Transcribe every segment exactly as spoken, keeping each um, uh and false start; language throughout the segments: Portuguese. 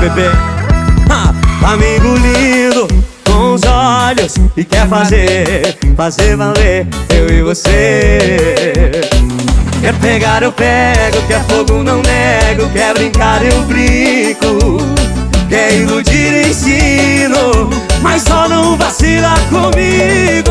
bebê. Ha! Amigo lindo, com os olhos e quer fazer, fazer valer eu e você. Quer pegar, eu pego, quer fogo, não nego. Quer brincar, eu brinco. Quer iludir, ensino, mas só não vacila comigo.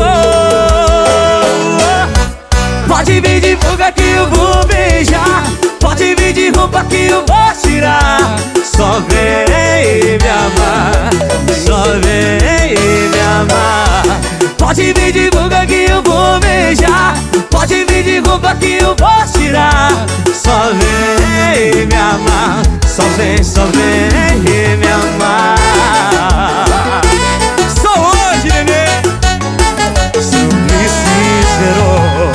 Pode vir de fuga que eu vou beijar. Pode vir de roupa que eu vou tirar. Só vem me amar, só vem me amar. Pode vir de fuga que eu vou beijar. Pode vir de roupa que eu vou tirar. Só vem me amar, só vem, só vem me amar. Só hoje, bebê. Simplício,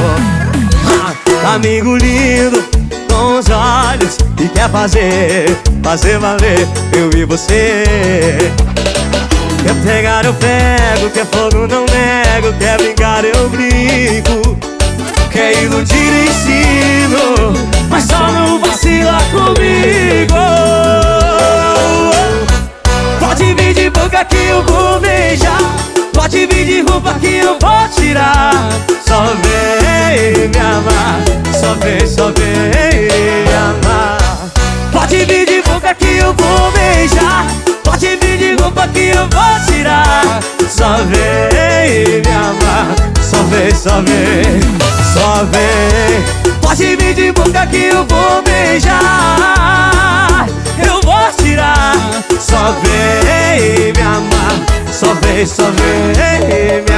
amigo lindo, com os olhos e quer fazer, fazer valer eu e você. Quer pegar, eu pego. Quer fogo, não nego. Quer brincar, eu brinco. Quer iludir, ensino, mas só não vacila comigo. Pode vir de boca que eu vou beijar. Pode vir de roupa que eu vou tirar. Só vem me amar, só vem, só vem me amar. Pode vir de boca que eu vou beijar. Pode vir de roupa que eu vou tirar. Só vem me amar, só vem, só vem, só vem. Pode vir de boca que eu vou beijar. Eu vou tirar. Só vem me amar, só vem, só vem me